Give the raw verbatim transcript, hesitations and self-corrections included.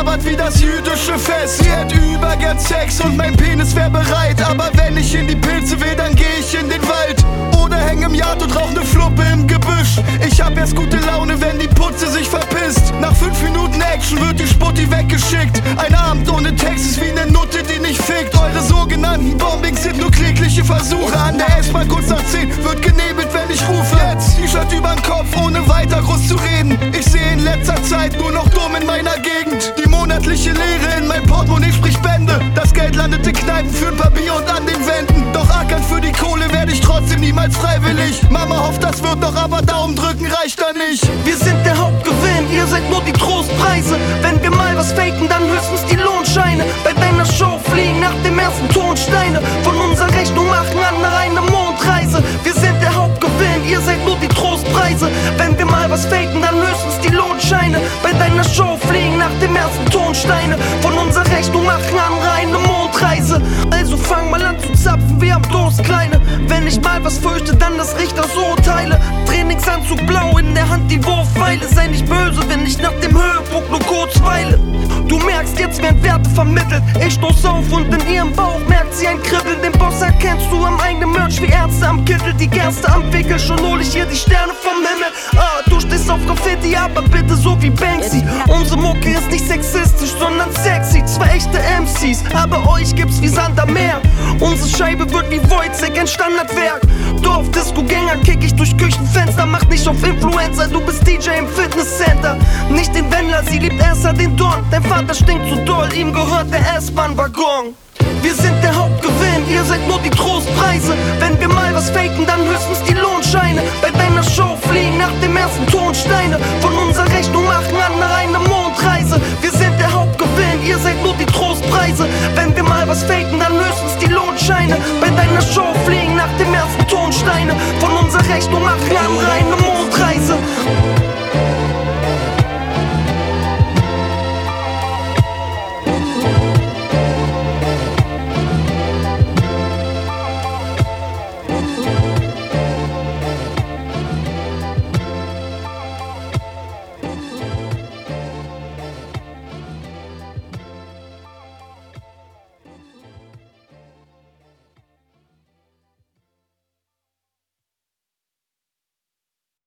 labert wie das jüdische Fest. Sie hätte übergern Sex und mein Penis wär bereit. Aber wenn ich in die Pilze will, dann geh ich in den Wald. Oder häng im Yard und rauch ne Fluppe im Gebüsch. Ich hab erst gute Laune, wenn die Putze sich verpisst. Nach fünf Minuten Action wird die Sputti weggeschickt. Ein Abend ohne Text ist wie ne Nutte, die nicht fickt. Eure sogenannten Bombings sind nur klägliche Versuche. An der S-Bahn kurz nach zehn wird genebelt, wenn ich rufe. Jetzt T-Shirt übern Kopf, ohne weiter groß zu reden. Ich sehe in letzter Zeit nur noch dumm in meiner Gegend. Die monatliche Leere in mein Portemonnaie spricht Bände. Das Geld landet in Kneipen für ein paar Bier und an den Wänden. Doch ackern für die Kohle werde ich trotzdem niemals freiwillig. Mama hofft, das wird noch, aber Daumen drücken reicht da nicht. Wir sind der Hauptgewinn, ihr seid nur die Trostpreise. Wenn wir mal was faken, dann höchstens die Lohnscheine. Bei deiner Show fliegen nach dem ersten Ton Steine. Von unserer Rechnung machen andere eine Mondreise. Wir sind der Hauptgewinn, ihr seid nur die Trostpreise. Wenn wir mal was faken, dann höchstens die Lohnscheine. Bei deiner Show fliegen nach dem ersten Ton Steine. Von unserer Rechnung machen andere eine Mondreise. Also fang mal an zu zapfen, wir haben Durst, Kleine. Wenn ich mal was fürchte, dann das Richters Urteile. Trainingsanzug blau, in der Hand die Wurfpfeile. Sei nicht böse, wenn ich nach dem Höhepunkt nur kurz weile. Du merkst, jetzt werden Werte vermittelt. Ich stoß auf und in ihrem Bauch merkt sie ein Kribbeln. Den Boss erkennst du am eigenen Merch wie Ärzte am Kittel. Die Gerste am Wickel, schon hol ich hier die Sterne vom Himmel. Ah, du stehst auf Graffiti, aber bitte so wie Banksy. Unsere Mucke ist nicht sexistisch, sondern sexy. Zwei echte M Cs, aber euch gibt's wie Sand am Meer. Unsere Scheibe wird wie Wojciech, ein Standardwerk. Dorf-Disco-Gänger kick ich durch Küchenfenster. Mach nicht auf Influencer, du bist D J im Fitnesscenter. Nicht den Wendler, sie liebt Esser den Dorn. Dein Vater stinkt zu doll, ihm gehört der S-Bahn-Waggon. Wir sind der Hauptgewinn, ihr seid nur die Trostpreise. Wenn wir mal was faken, dann höchstens die Lohnscheine. Bei deiner Show fliegen nach dem ersten Ton Steine. Von unserer Rechnung machen andere eine Mondreise. Wir sind der Hauptgewinn, ihr seid nur die Trostpreise. Wenn wir mal was faken, dann höchstens die Lohnscheine. Bei deiner Show fliegen nach dem ersten Ton Steine. Von unserer Rechnung machen andere eine